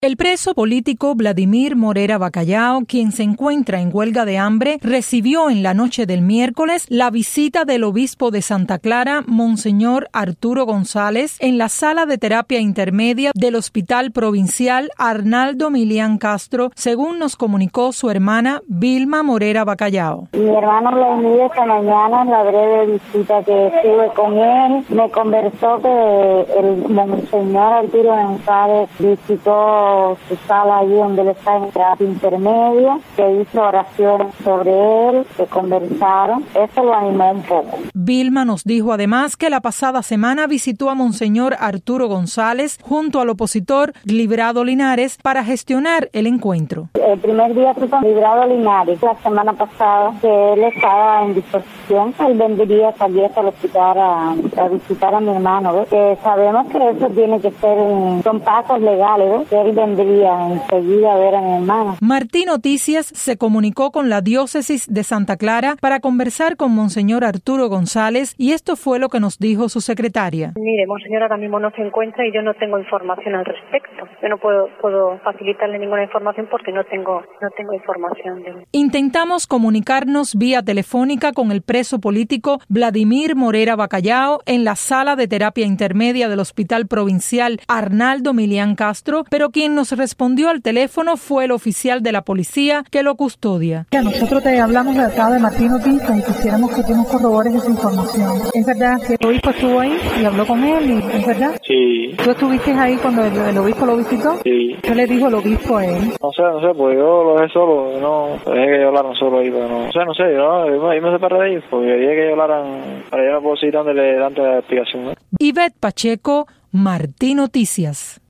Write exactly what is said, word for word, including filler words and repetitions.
El preso político Vladimir Morera Bacallao, quien se encuentra en huelga de hambre, recibió en la noche del miércoles la visita del obispo de Santa Clara, Monseñor Arturo González, en la sala de terapia intermedia del Hospital Provincial Arnaldo Milián Castro, según nos comunicó su hermana Vilma Morera Bacallao. Mi hermano le envió esta mañana en la breve visita que tuve con él. Me conversó que el Monseñor Arturo González visitó su sala allí donde él está en terapia intermedia, que hizo oración sobre él, que conversaron. Eso lo animó un poco. Vilma nos dijo además que la pasada semana visitó a Monseñor Arturo González junto al opositor Librado Linares para gestionar el encuentro. El primer día fue con Librado Linares, la semana pasada, que él estaba en disposición, él vendría también al hospital a, a visitar a mi hermano, ¿ves? Que sabemos que eso tiene que ser, un, son pasos legales, ¿ves? Que él vendría enseguida a ver a mi hermano. Martín Noticias se comunicó con la diócesis de Santa Clara para conversar con Monseñor Arturo González y esto fue lo que nos dijo su secretaria. Mire, Monseñor ahora mismo no se encuentra y yo no tengo información al respecto. Yo no puedo, puedo facilitarle ninguna información porque no tengo, no tengo información de él. Intentamos comunicarnos vía telefónica con el preso político Vladimir Morera Bacallao en la sala de terapia intermedia del Hospital Provincial Arnaldo Milián Castro, pero quien nos respondió al teléfono fue el oficial de la policía que lo custodia. Nosotros te hablamos de acá de Martín Noticias y quisiéramos que tú nos corrobores esa información. ¿Es verdad que el obispo estuvo ahí y habló con él? Y, ¿es verdad? Sí. ¿Tú estuviste ahí cuando el, el obispo lo visitó? Sí. ¿Qué le dijo el obispo a él? No sé, no sé, pues yo lo dejé solo, no, dejé que ellos hablaran solo ahí, pero no, no sé, no sé, yo, yo, yo me separé de ellos, porque dije que ellos hablaran, para yo no puedo seguir dándole, dándole la explicación, ¿no? Ivette Pacheco, Martín Noticias.